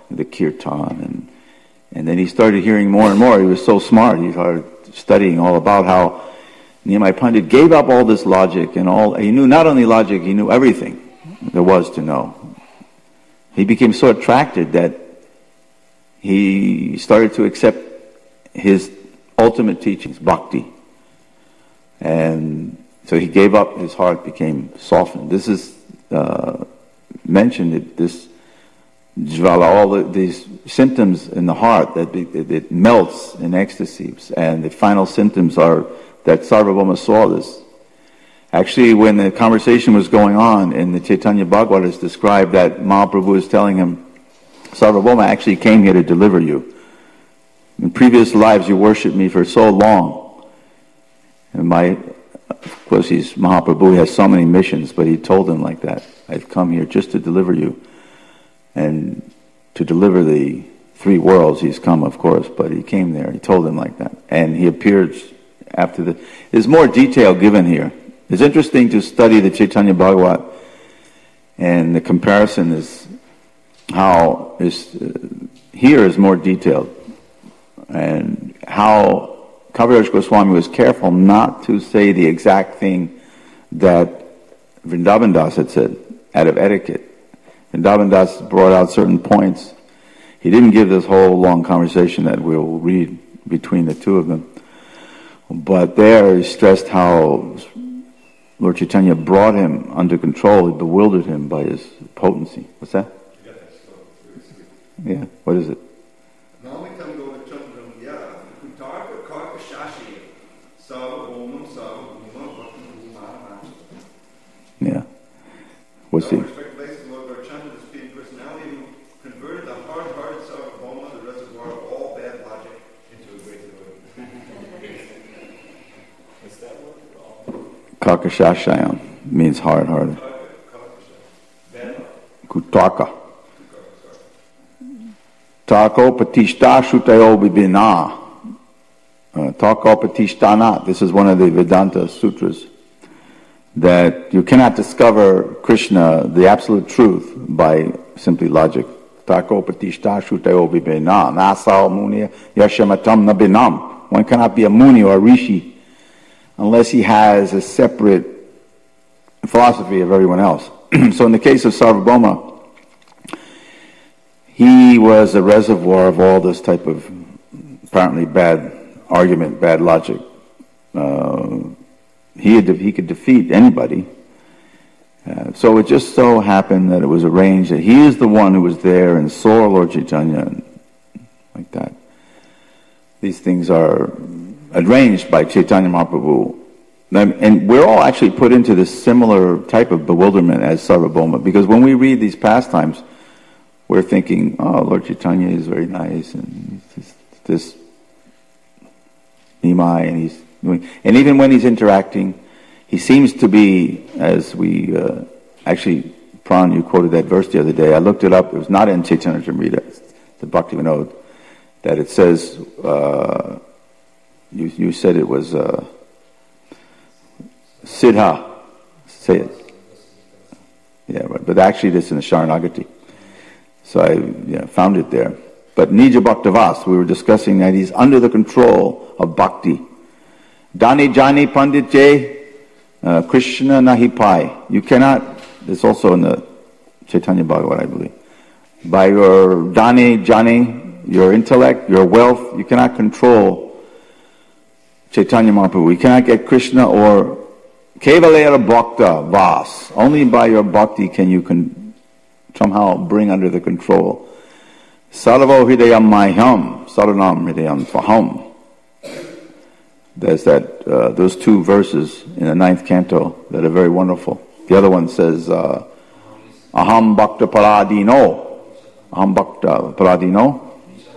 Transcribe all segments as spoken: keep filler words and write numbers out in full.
the kirtan, and and then he started hearing more and more. He was so smart. He started studying all about how Niyamai Pandit gave up all this logic and all. He knew not only logic, he knew everything there was to know. He became so attracted that he started to accept his ultimate teachings, bhakti. And so he gave up, his heart became softened. This is uh, mentioned, that this jvala, all the, these symptoms in the heart, that it, it melts in ecstasy. And the final symptoms are that Sarvabhauma saw this. Actually, when the conversation was going on in the Chaitanya Bhagavad, it's described that Mahaprabhu is telling him, Sarvabhauma actually came here to deliver you. In previous lives you worshipped me for so long. And my, of course he's Mahaprabhu, he has so many missions, but he told him like that, I've come here just to deliver you. And to deliver the three worlds he's come, of course, but he came there, he told him like that. And he appeared after the, there's more detail given here. It's interesting to study the Chaitanya Bhagavad, and the comparison is how is uh, here is more detailed, and how Kaviraj Goswami was careful not to say the exact thing that Vrindavan Das had said out of etiquette. Vrindavan Das brought out certain points. He didn't give this whole long conversation that we'll read between the two of them, but there he stressed how Lord Chaitanya brought him under control. He bewildered him by his potency. What's that? You got that stuff. It's really sweet. Yeah. What is it? Yeah. What's he? Lord Chandra, the Supreme Personality, who converted the hard-hearted Sarvabhauma, the reservoir of all bad logic, into a great devotee. What's that word? Kakashashayam means hard-hearted. Kutaka. Tako patishta shutayo bibina. Tako patishtana. This is one of the Vedanta sutras. That you cannot discover Krishna, the absolute truth, by simply logic. Tako patishta shutayo bibina. Nasao munia yashamatam nabinam. One cannot be a muni or a rishi unless he has a separate philosophy of everyone else. So in the case of Sarvabhauma, he was a reservoir of all this type of apparently bad argument, bad logic. Uh, he, had, he could defeat anybody. Uh, so it just so happened that it was arranged that he is the one who was there and saw Lord Chaitanya, and like that. These things are arranged by Chaitanya Mahaprabhu. And we're all actually put into this similar type of bewilderment as Sarvabhauma, because when we read these pastimes, we're thinking, oh, Lord Chaitanya is very nice, and he's this Nimai, and he's doing, and even when he's interacting, he seems to be, as we, uh, actually, Pran, you quoted that verse the other day, I looked it up, it was not in Chaitanya Charitamrita, it's the Bhakti Vinod, that it says, uh, you, you said it was, uh, Siddha, say it. Yeah, right. But actually this in the Sharanagati. So I yeah, found it there. But Nija Bhaktavas, we were discussing that he's under the control of bhakti. Dani Jani Pandit Jay, uh, Krishna Nahi Pai. You cannot, it's also in the Chaitanya Bhagavad, I believe. By your Dani Jani, your intellect, your wealth, you cannot control Chaitanya Mahaprabhu. You cannot get Krishna or Kevalera Bhakta Vas. Only by your bhakti can you con- somehow bring under the control. Sarvo Hridayam Mayham, Saranam Hridayam Tvaham. There's that, uh, those two verses in the ninth canto that are very wonderful. The other one says, uh, Aham Bhakta Paradino. Aham Bhakta Paradino.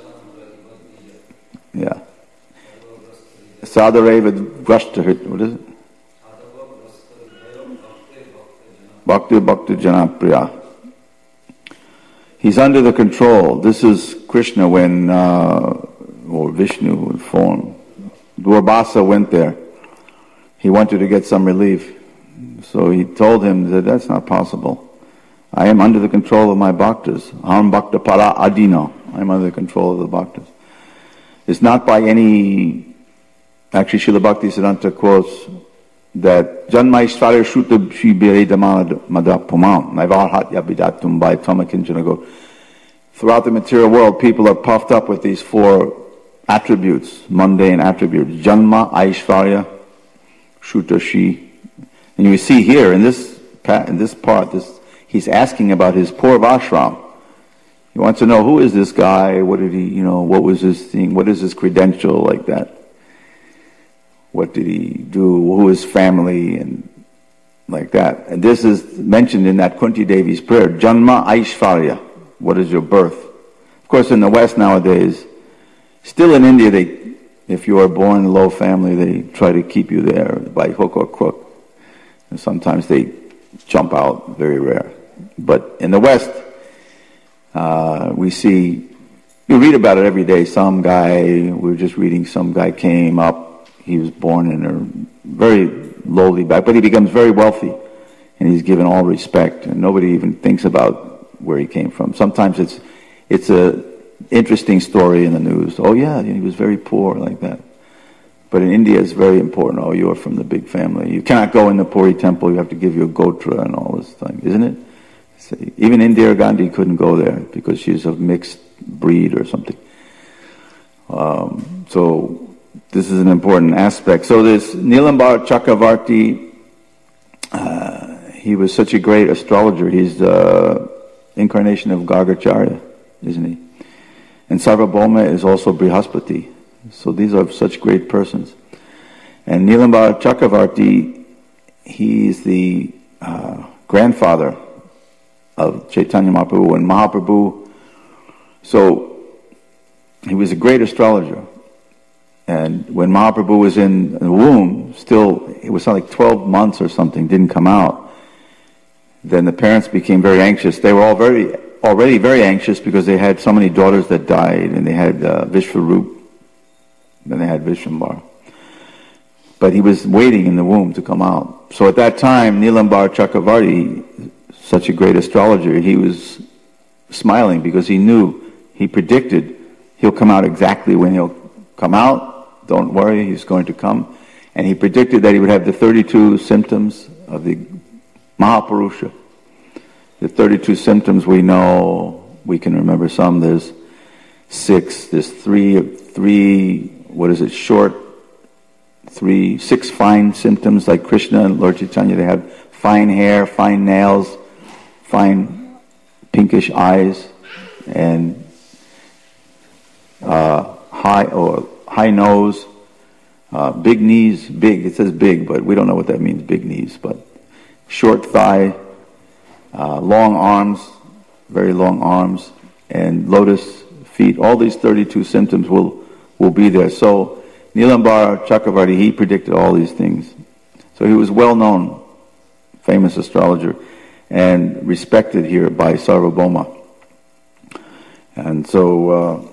Yeah. Sadareva Vrashtahit. What is it? Bhakti Bhakti Janapriya. He's under the control. This is Krishna when, uh, or Vishnu in form. Dwarbhasa went there. He wanted to get some relief. So he told him that that's not possible. I am under the control of my bhaktas. Aham bhakta para adino. I am under the control of the bhaktas. It's not by any, actually Srila Bhaktisiddhanta quotes that Janma Ishvarya Shuta Shibire Madapumam Naivarhatya Bidatum by Tamakinjanago. Throughout the material world, people are puffed up with these four attributes, mundane attributes. Janma, Aishvarya, Shuta Shi. And you see here in this in this part, this he's asking about his Purvashram. He wants to know, who is this guy? What did he, you know, what was his thing? What is his credential like that? What did he do? Who is family? And like that. And this is mentioned in that Kunti Devi's prayer, Janma Aishvarya. What is your birth? Of course, in the West nowadays, still in India, they, if you are born in a low family, they try to keep you there by hook or crook. And sometimes they jump out, very rare. But in the West, uh, we see, you read about it every day, some guy, we were just reading, some guy came up, he was born in a very lowly back, but he becomes very wealthy, and he's given all respect, and nobody even thinks about where he came from. Sometimes it's it's a interesting story in the news. Oh yeah, he was very poor, like that. But in India, it's very important. Oh, you're from the big family. You cannot go in the Puri temple. You have to give your gotra and all this thing, isn't it? See, even Indira Gandhi couldn't go there because she's of mixed breed or something. Um, so this is an important aspect. So this Nilambar Chakravarti, uh, he was such a great astrologer. He's the incarnation of Gargacharya, isn't he? And Sarvabhauma is also Brihaspati. So these are such great persons. And Nilambar Chakravarti, he is the uh, grandfather of Chaitanya Mahaprabhu. And Mahaprabhu, so he was a great astrologer. And when Mahaprabhu was in the womb, still, it was like twelve months or something, didn't come out. Then the parents became very anxious. They were all very, already very anxious because they had so many daughters that died, and they had uh, Vishvarup, then they had Vishwambar. But he was waiting in the womb to come out. So at that time, Nilambar Chakravarti, such a great astrologer, he was smiling because he knew, he predicted he'll come out exactly when he'll come out. Don't worry, he's going to come. And he predicted that he would have the thirty-two symptoms of the Mahapurusha. The thirty-two symptoms we know, we can remember some. There's six, there's three, three, what is it, short, three, six fine symptoms like Krishna and Lord Chaitanya. They have fine hair, fine nails, fine pinkish eyes, and uh, high or high nose, uh, big knees, big, it says big, but we don't know what that means, big knees, but short thigh, uh, long arms, very long arms, and lotus feet. All these thirty-two symptoms will, will be there. So Nilambar Chakravarti, he predicted all these things. So he was well known, famous astrologer, and respected here by Sarvabhauma. And so uh,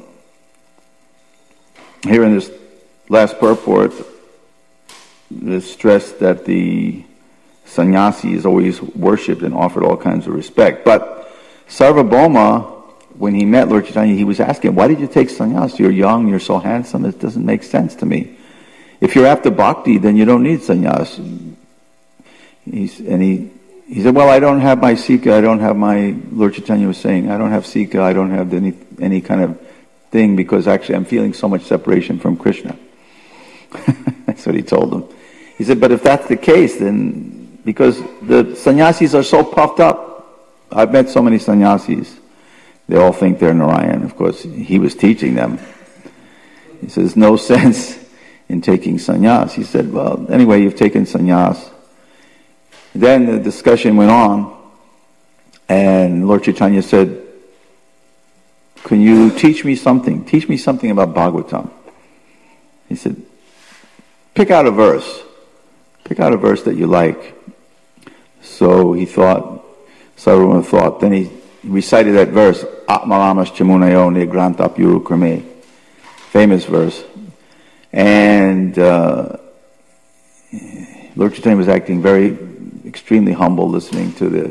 here in this last purport, it's stressed that the sannyasi is always worshipped and offered all kinds of respect. But Sarvabhauma, when he met Lord Chaitanya, he was asking, why did you take sannyas? You're young, you're so handsome, it doesn't make sense to me. If you're after bhakti, then you don't need sannyas. He's, and he, he said, well, I don't have my Sika, I don't have my, Lord Chaitanya was saying, I don't have Sika, I don't have any, any kind of thing, because actually I'm feeling so much separation from Krishna. That's what he told them. He said, but if that's the case, then, because the sannyasis are so puffed up. I've met so many sannyasis. They all think they're Narayan. Of course, he was teaching them. He says, no sense in taking sannyas. He said, well, anyway, you've taken sannyas. Then the discussion went on, and Lord Chaitanya said, can you teach me something? Teach me something about Bhagavatam. He said, pick out a verse. Pick out a verse that you like. So he thought, Sarvabhauma thought, then he recited that verse, Atmaramas Chamunayo Nigranta Puru Krame, famous verse. And uh, Lord Chaitanya was acting very, extremely humble, listening to the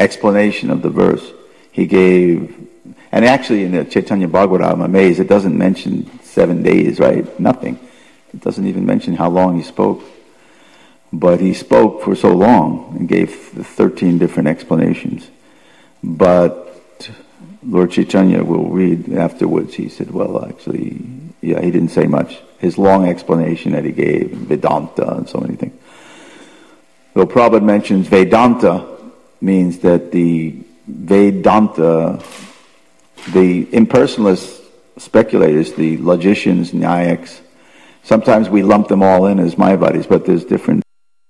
explanation of the verse. He gave, and actually in the Chaitanya Bhagavata, I'm amazed, it doesn't mention seven days, right? Nothing. It doesn't even mention how long he spoke. But he spoke for so long and gave the thirteen different explanations. But Lord Chaitanya will read afterwards, he said, well, actually, yeah, he didn't say much. His long explanation that he gave, Vedanta and so many things. Though Prabhupada mentions Vedanta, means that the Vedanta, the impersonalist speculators, the logicians, Nyayiks, sometimes we lump them all in as Mayavadis, but there's different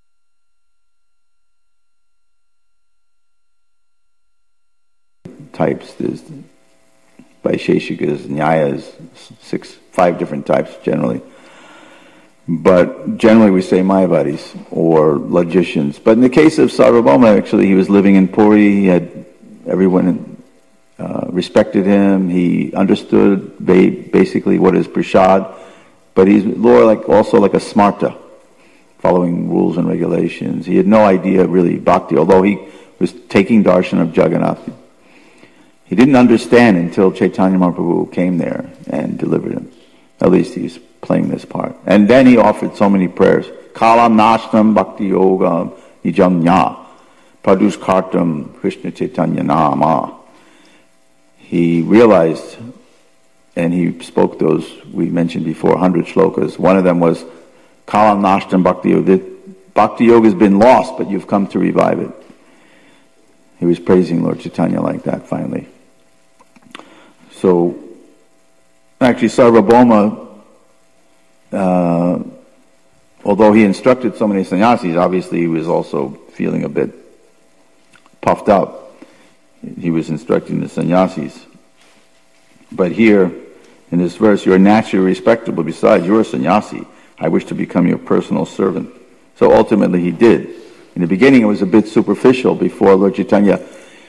types. There's Vaisheshikas, Nyayas, six, five different types generally. But generally we say Mayavadis or logicians. But in the case of Sarvabhauma, actually, he was living in Puri. He had everyone uh, respected him. He understood ba- basically what is prasad. But he's more like also like a smarta, following rules and regulations. He had no idea really bhakti, although he was taking darshan of Jagannath. He didn't understand until Chaitanya Mahaprabhu came there and delivered him. At least he's playing this part. And then he offered so many prayers. Kalam Nashtam Bhakti Yoga Nijam Nya Padus Kartam Krishna Chaitanya Nama. He realized, and he spoke those, we mentioned before, one hundred shlokas. One of them was Kalam Nashtam Bhakti Yoga. Bhakti Yoga has been lost, but you've come to revive it. He was praising Lord Chaitanya like that finally. So, actually, Sarvabhauma, uh, although he instructed so many sannyasis, obviously he was also feeling a bit puffed up. He was instructing the sannyasis. But here, in this verse, you're naturally respectable. Besides, you're a sannyasi. I wish to become your personal servant. So ultimately he did. In the beginning it was a bit superficial before Lord Chaitanya.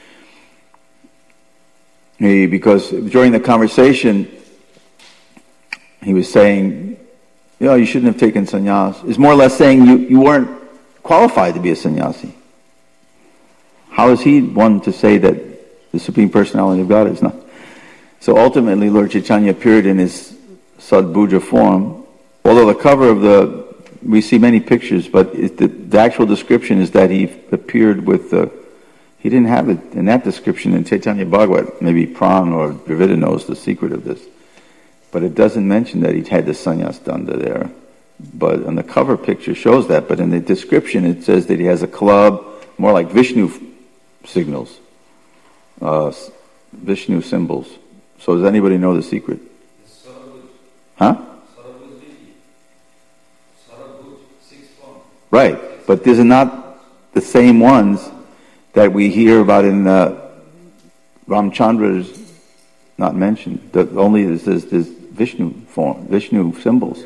He, because during the conversation, he was saying, you know, you shouldn't have taken sannyas. It's more or less saying you, you weren't qualified to be a sannyasi. How is he one to say that the Supreme Personality of God is not? So ultimately Lord Chaitanya appeared in his Sadbhuja form. Although the cover of the, we see many pictures, but it, the, the actual description is that he appeared with the, he didn't have it in that description in Chaitanya Bhagavat. Maybe Pran or Dravida knows the secret of this. But it doesn't mention that he had the sannyas danda there. But on the cover picture shows that, but in the description it says that he has a club, more like Vishnu signals, uh, Vishnu symbols. So does anybody know the secret? Huh? Right, but these are not the same ones that we hear about in uh, Ramchandra's not mentioned. The, only this is this Vishnu form, Vishnu symbols.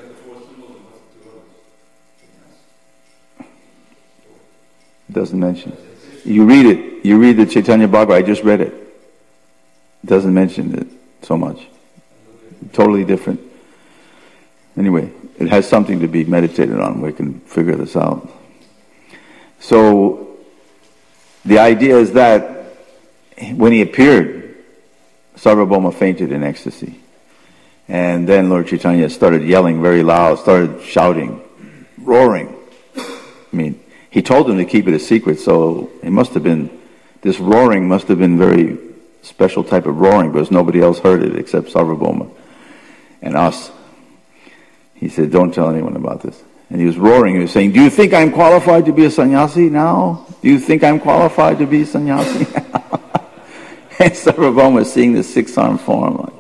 It doesn't mention. You read it. You read the Chaitanya Bhagavat. I just read it. It doesn't mention it so much. Totally different. Anyway, it has something to be meditated on. We can figure this out. So, the idea is that when he appeared, Sarvabhauma fainted in ecstasy. And then Lord Chaitanya started yelling very loud, started shouting, roaring. I mean, he told him to keep it a secret, so it must have been, this roaring must have been very special type of roaring, because nobody else heard it except Sarvabhauma and us. He said, don't tell anyone about this. And he was roaring, he was saying, do you think I'm qualified to be a sannyasi now? Do you think I'm qualified to be a sannyasi? And Sarvabhauma was seeing this six-armed form, like,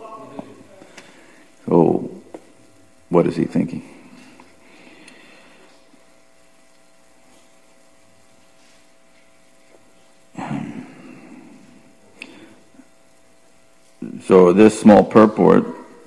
oh, what is he thinking? So this small purport,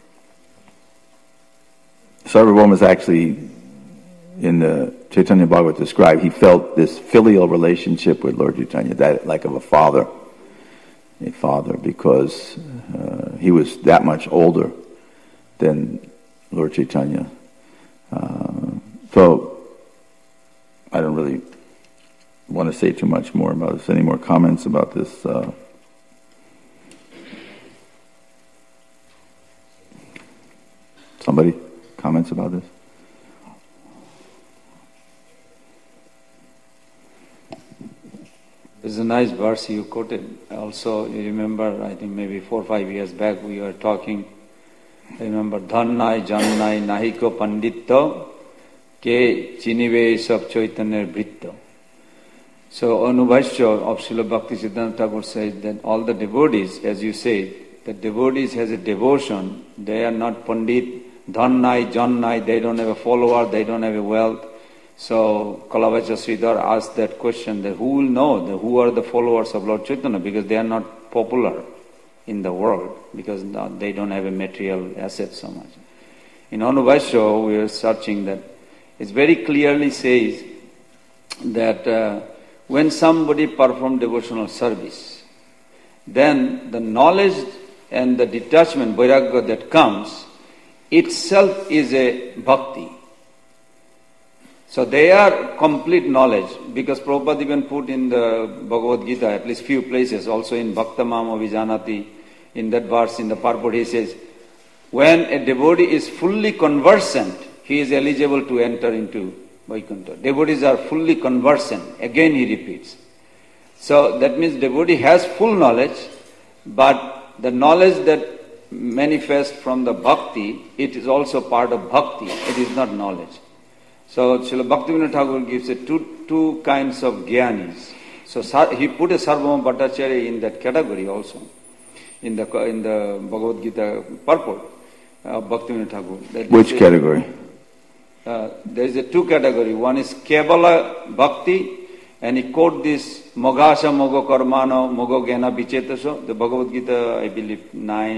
Sarvabhauma is actually, in the Chaitanya Bhagavat described, he felt this filial relationship with Lord Chaitanya, that like of a father, a father, because uh, he was that much older than Lord Chaitanya. Uh, so, I don't really want to say too much more about this. Any more comments about this? Uh, somebody comments about this? There's a nice verse you quoted. Also, you remember, I think maybe four or five years back, we were talking. I remember, Dhannai, Jannai, Nahiko Panditto, Ke Chinive Sab Chaitanya Britto. So, Anubhashya of Srila Bhaktisiddhanta Thakur says that all the devotees, as you say, the devotees has a devotion. They are not Pandit, Dhannai, Jannai, they don't have a follower, they don't have a wealth. So, Kalavacha Sridhar asked that question, that who will know the, who are the followers of Lord Chaitanya, because they are not popular in the world, because they don't have a material asset so much. In Anubhashya, we are searching that, it very clearly says that uh, when somebody performs devotional service, then the knowledge and the detachment, vairagya that comes, itself is a bhakti. So they are complete knowledge, because Prabhupada even put in the Bhagavad Gita, at least few places, also in Bhaktamam Avijanati, in that verse, in the purport, he says, when a devotee is fully conversant, he is eligible to enter into Vaikuntha. Devotees are fully conversant. Again he repeats. So that means devotee has full knowledge, but the knowledge that manifests from the bhakti, it is also part of bhakti. It is not knowledge. So Srila Bhaktivinoda Thakur gives a two, two kinds of jnanis. So he put a Sarvabhauma Bhattacharya in that category also, in the in the Bhagavad Gita purport of Bhaktivinoda Thakur. Which category? Uh, there is a two category. One is Kevala Bhakti, and he quote this Mogasha Mogo Karmano Mogo Gena Vichetaso, the Bhagavad Gita, I believe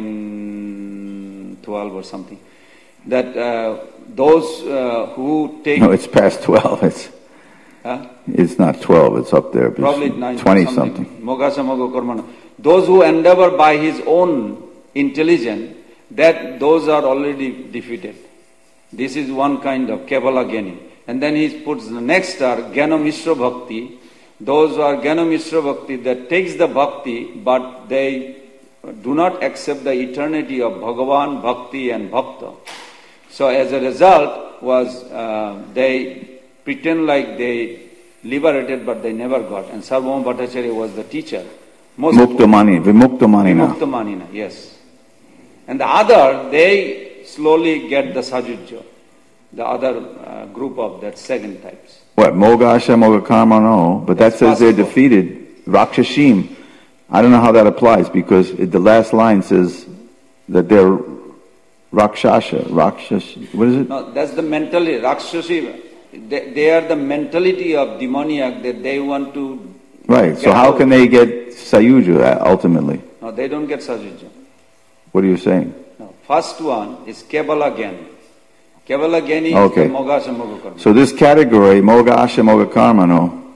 nine, twelve or something. That uh, those uh, who take... No, it's past twelve. It's huh? It's not twelve, it's up there. Probably nine twenty something. something. Mogasha Mogo Karmano. Those who endeavor by his own intelligence, that those are already defeated. This is one kind of Kevala Gyani. And then he puts the next are Gyana Mishra Bhakti. Those are Gyana Mishra Bhakti that takes the Bhakti, but they do not accept the eternity of Bhagavan, Bhakti and Bhakta. So as a result was uh, they pretend like they liberated, but they never got. And Sarvabhauma Bhattacharya was the teacher. Muktamani, Vimuktamanina. Vimuktamanina, yes. And the other, they slowly get the Sajujya, the other uh, group of that second types. What, Mogasha, Mogakarma, no, but that That's says they're possible. defeated. Rakshashim, I don't know how that applies, because it, the last line says that they're Rakshasha, Rakshash, what is it? No, that's the mentality. Rakshashi, they, they are the mentality of demoniac that they want to... Right, so how can they get Sayuja ultimately? No, they don't get Sajujya. What are you saying? No, first one is Kevala Gyani. Kevala Gyani Okay. is the Mogasha Mogakarma. So this category, Mogasha, Mogakarma, no?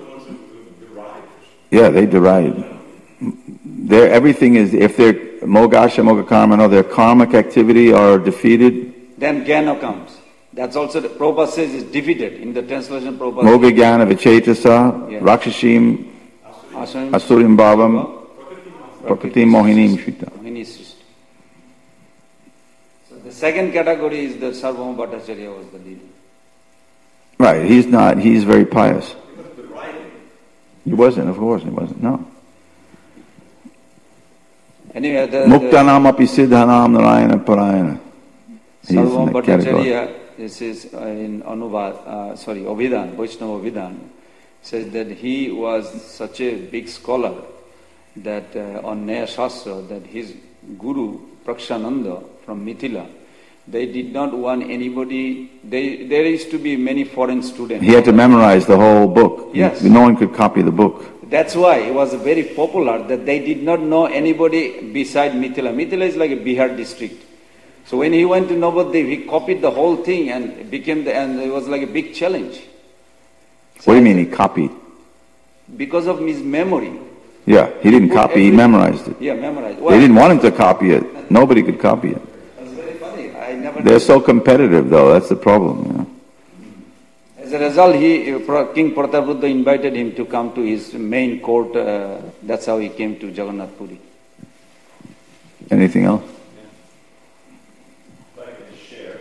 Yeah, they deride. They're, everything is, if they're Mogasha, Mogakarma, no, their karmic activity are defeated. Then Gyana comes. That's also, the, Prabhupada says is defeated. In the translation, Prabhupada Moga says, Jnana Vichetasa, Yes. Rakshashim, Asurim, Asurim Bhavam, Prakriti Mohinim Shita. Mohini Srishti. So the second category is the Sarvabhauma Bhattacharya was the leader. Right, he's not, he's very pious. He wasn't, of course, he wasn't, no. Anyway, the, the Muktanam api siddhanam narayana parayana. He's in Sarvabhauma that category. Bhattacharya, this is uh, in Anuvad, uh, sorry, Abhidan, Vaishnava Abhidan, says that he was such a big scholar that uh, on Nyaya Shastra, that his guru, Prakshananda from Mithila, they did not want anybody, they, there used to be many foreign students. He had to memorize the whole book. Yes. No one could copy the book. That's why it was very popular that they did not know anybody beside Mithila. Mithila is like a Bihar district. So when he went to Navadvip, he copied the whole thing and it became the, and it was like a big challenge. So What do you mean he copied? Because of his memory. Yeah, he didn't put copy, he every- memorized it. Yeah, memorized. They didn't want him to copy it. Nobody could copy it. That's very funny. I never. They're so competitive though, that's the problem, you know. As As a result, he, King Prataparudra invited him to come to his main court. Uh, that's how he came to Jagannath Puri. Anything else? If I could just share.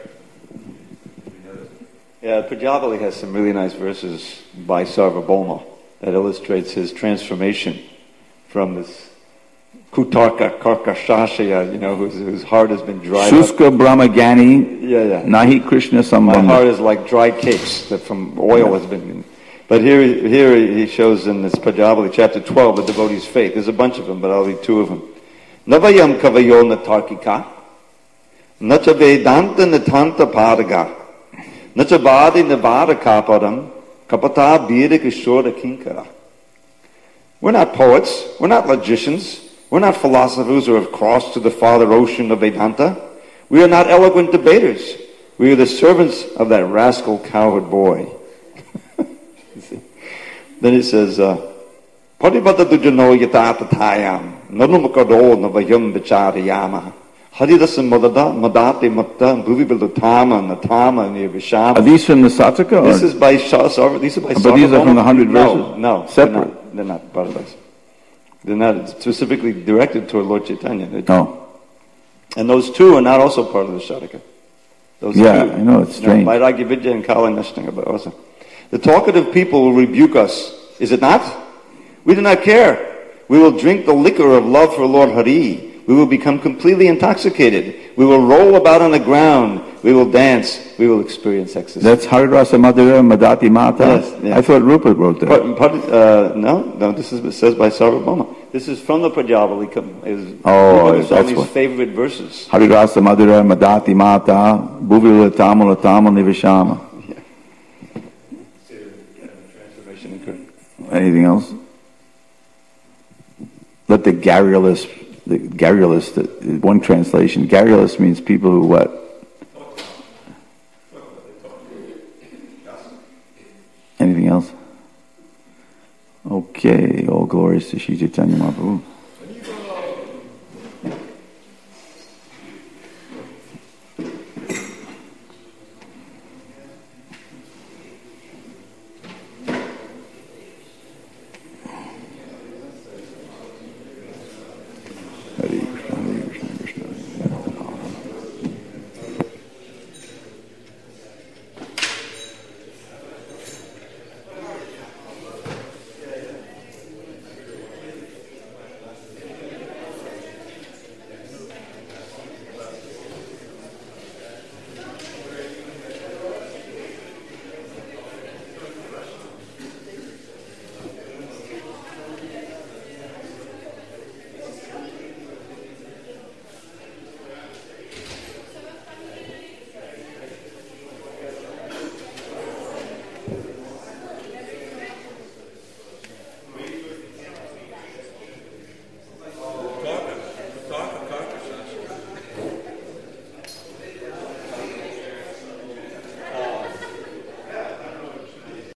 Yeah, Prajapati has some really nice verses by Sarvabhauma that illustrates his transformation from this Kutarka Karkashashaya, you know, whose, whose heart has been dried up. Shuska Brahmagani, Yeah, yeah. Nahi Krishna My Sambandha. heart is like dry cakes that from oil has been. But here, here he shows in this Prajapati, chapter twelve, the devotee's faith. There's a bunch of them, but I'll read two of them. Navayam kavayo natarkika, nacha vedanta natanta padaga, nacha badi navada kapadam, kapata bira kishora kinkara. We're not poets. We're not logicians. We're not philosophers who have crossed to the farther ocean of Vedanta. We are not eloquent debaters. We are the servants of that rascal cowherd boy. Then he says, Padivata dujano yatata tayam, nanumakado navayam vicharayama, haridasa madada, madate mutta, bhuvibilutama, natama, nirvishama. Are these from the Sataka? This is by Shah Sarva. These are by But these are from the hundred no, verses? No, Separate? They're not, they're not Bhagavatas. They're not specifically directed toward Lord Chaitanya. They're- No. And those two are not also part of the Shataka. Those Yeah, two, I know, it's strange. No, Vairagya Vidya and Kala Nashtinga, but also. The talkative people will rebuke us. Is it not? We do not care. We will drink the liquor of love for Lord Hari. We will become completely intoxicated. We will roll about on the ground. We will dance. We will experience ecstasy. That's Harirasa Madhura Madati Mata? Yes, yeah. I thought Rupert wrote that. Part, part, uh, no, no, this is it says by Sarvabhauma. This is from the Prajapati. Is Oh, Rupa that's Goswami's what- favorite verses. Harirasa Madhura Madati Mata, Bhuvila Tamala Tamal Nivishama. Transformation occurred. Anything else? Let the garrulous, the garrulous, the, one translation, garrulous means people who what? Anything else? Okay, all glories to Shri Chaitanya Mahaprabhu.